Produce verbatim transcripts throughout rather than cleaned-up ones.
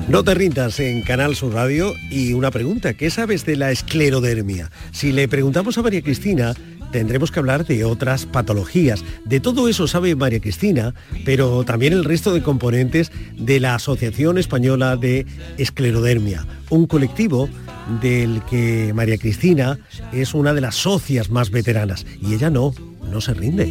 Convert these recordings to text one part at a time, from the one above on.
No te rindas en Canal Sur Radio. Y una pregunta, ¿qué sabes de la esclerodermia? Si le preguntamos a María Cristina, tendremos que hablar de otras patologías. De todo eso sabe María Cristina, pero también el resto de componentes de la Asociación Española de Esclerodermia, un colectivo del que María Cristina es una de las socias más veteranas. Y ella no, no se rinde.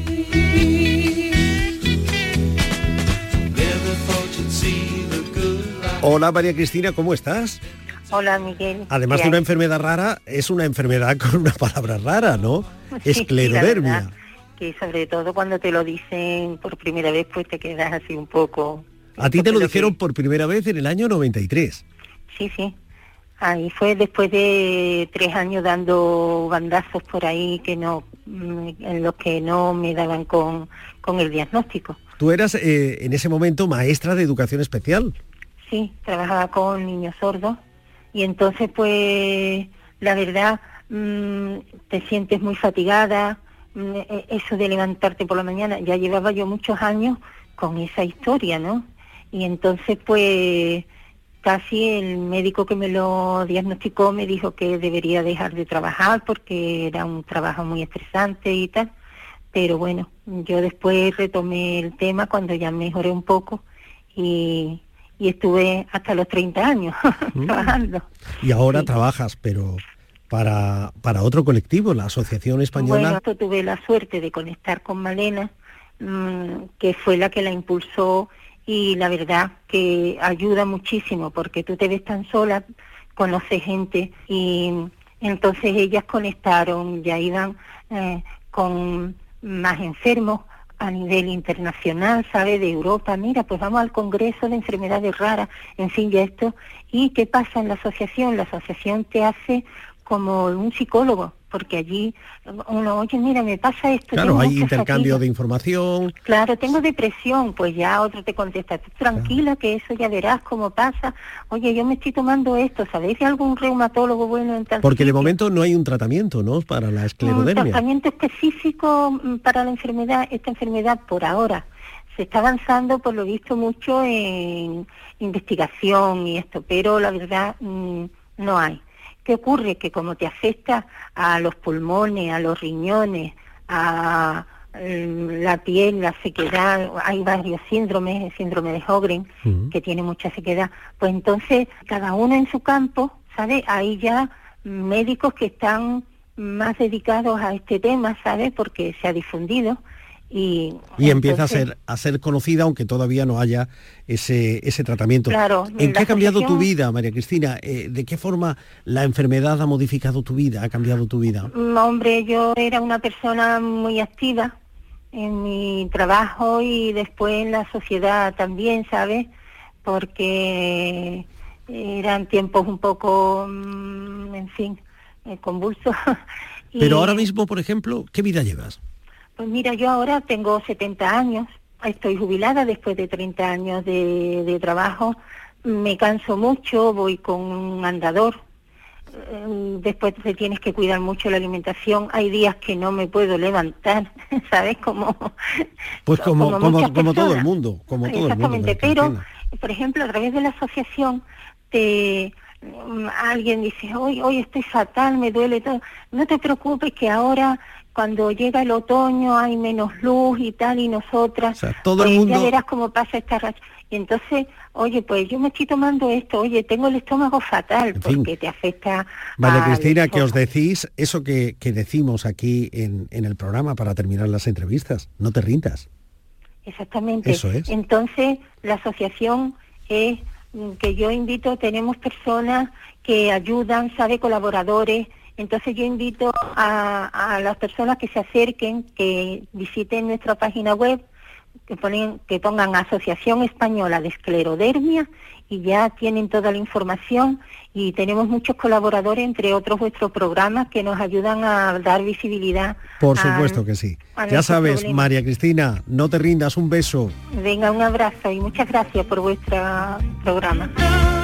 Hola María Cristina, ¿cómo estás? Hola Miguel. Además de una enfermedad rara, es una enfermedad con una palabra rara, ¿no? Sí, esclerodermia. Sí, que sobre todo cuando te lo dicen por primera vez, pues te quedas así un poco... A ti te lo dijeron que... por primera vez en el año noventa y tres. Sí, sí. Ahí fue después de tres años dando bandazos por ahí que no, en los que no me daban con, con el diagnóstico. Tú eras eh, en ese momento maestra de educación especial. Sí, trabajaba con niños sordos y entonces pues la verdad mmm, te sientes muy fatigada, mmm, eso de levantarte por la mañana, ya llevaba yo muchos años con esa historia, ¿no? Y entonces pues casi el médico que me lo diagnosticó me dijo que debería dejar de trabajar porque era un trabajo muy estresante y tal, pero bueno, yo después retomé el tema cuando ya mejoré un poco y... y estuve hasta los treinta años mm. trabajando. Y ahora sí. trabajas, pero para, para otro colectivo, la Asociación Española... Bueno, yo tuve la suerte de conectar con Malena, mmm, que fue la que la impulsó, y la verdad que ayuda muchísimo, porque tú te ves tan sola, conoces gente, y entonces ellas conectaron, ya iban eh, con más enfermos, a nivel internacional, ¿sabe? De Europa, mira, pues vamos al Congreso de Enfermedades Raras, en fin, ya esto. ¿Y qué pasa en la asociación? La asociación te hace como un psicólogo, porque allí uno, oye, mira, me pasa esto. Claro, hay intercambio fatiga. de información. Claro, tengo depresión, pues ya otro te contesta, tú tranquila, claro, que eso ya verás cómo pasa. Oye, yo me estoy tomando esto, ¿sabéis de algún reumatólogo bueno en tal Porque sitio? De momento no hay un tratamiento, ¿no?, para la esclerodermia. Un tratamiento específico para la enfermedad, esta enfermedad por ahora. Se está avanzando, por lo visto, mucho en investigación y esto, pero la verdad mmm, no hay. ¿Qué ocurre? Que como te afecta a los pulmones, a los riñones, a eh, la piel, la sequedad, hay varios síndromes, el síndrome de Sjögren, uh-huh. que tiene mucha sequedad, pues entonces cada uno en su campo, ¿sabes? Hay ya médicos que están más dedicados a este tema, ¿sabes? Porque se ha difundido. Y, y empieza entonces, a ser a ser conocida, aunque todavía no haya ese ese tratamiento. Claro, ¿En qué ha cambiado tu vida, María Cristina? Eh, ¿De qué forma la enfermedad ha modificado tu vida, ha cambiado tu vida? Hombre, yo era una persona muy activa en mi trabajo y después en la sociedad también, ¿sabes? Porque eran tiempos un poco, en fin, convulsos. y... Pero ahora mismo, por ejemplo, ¿qué vida llevas? Pues mira, yo ahora tengo setenta años, estoy jubilada después de treinta años de, de trabajo, me canso mucho, voy con un andador, después te tienes que cuidar mucho la alimentación, hay días que no me puedo levantar, ¿sabes? Como, pues como, como, como, como todo el mundo, como todo Exactamente, el mundo. Pero, por ejemplo, a través de la asociación, te... alguien dice, hoy hoy estoy fatal, me duele todo, no te preocupes que ahora cuando llega el otoño hay menos luz y tal, y nosotras, o sea, todo pues el mundo... ya verás cómo pasa esta racha. Y entonces, oye, pues yo me estoy tomando esto, oye, tengo el estómago fatal, en porque fin, te afecta... María Cristina, que os decís eso que, que decimos aquí en, en el programa para terminar las entrevistas, no te rindas. Exactamente. Eso es. Entonces, la asociación es que yo invito, tenemos personas que ayudan, sabe, colaboradores. Entonces yo invito a, a las personas que se acerquen, que visiten nuestra página web, que ponen, que pongan Asociación Española de Esclerodermia, y ya tienen toda la información, y tenemos muchos colaboradores, entre otros vuestros programas, que nos ayudan a dar visibilidad. Por supuesto a, que sí. Ya sabes, problemas. María Cristina, no te rindas, un beso. Venga, un abrazo y muchas gracias por vuestro programa.